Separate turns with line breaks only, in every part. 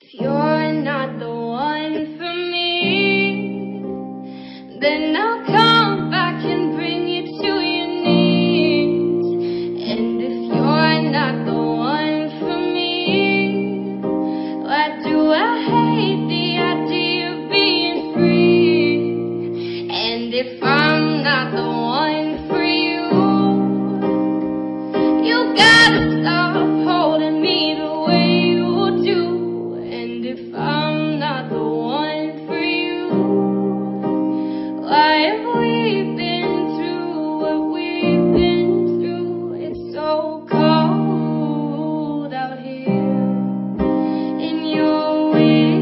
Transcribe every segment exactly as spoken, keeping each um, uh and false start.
If you're not the one for me, then I'll come back and bring you to your knees. And if you're not the one for me, why do I hate the idea of being free? And if I'm not the one for you, you gotta stop holding me the way you do. And if I'm not the one for you, why have we been through what we've been through? It's so cold out here in your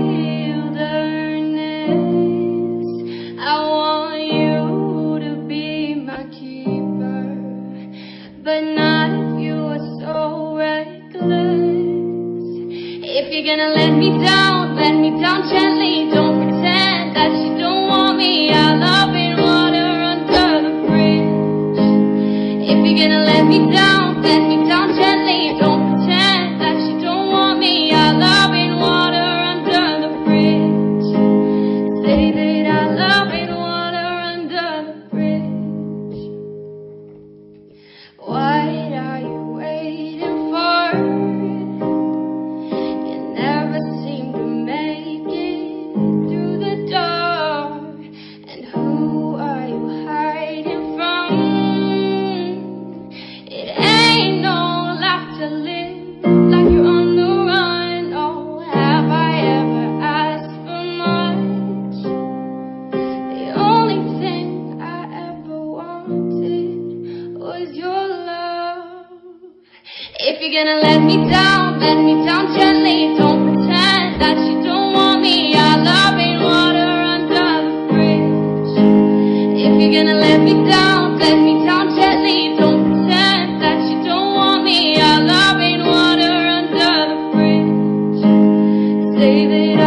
wilderness. I want you to be my keeper, but not if you are so reckless. If you're gonna let me down, let me down gently. Don't pretend that you don't want me. Our love in water under the bridge. If you're gonna let me down, let me down gently. Don't pretend that you don't want me. Our love in water under the bridge. Say that our love in water under the bridge. What are you waiting for? You never seem to make it through the door. And who are you hiding from? It ain't no life to live like you're on the run. Oh, have I ever asked for much? The only thing I ever wanted was your love. If you're gonna let me down, let me down gently. Don't pretend that you don't want me. Our love in water under the bridge. If you're gonna let me down, let me down gently. Don't pretend that you don't want me. Our love in water under the bridge. Say that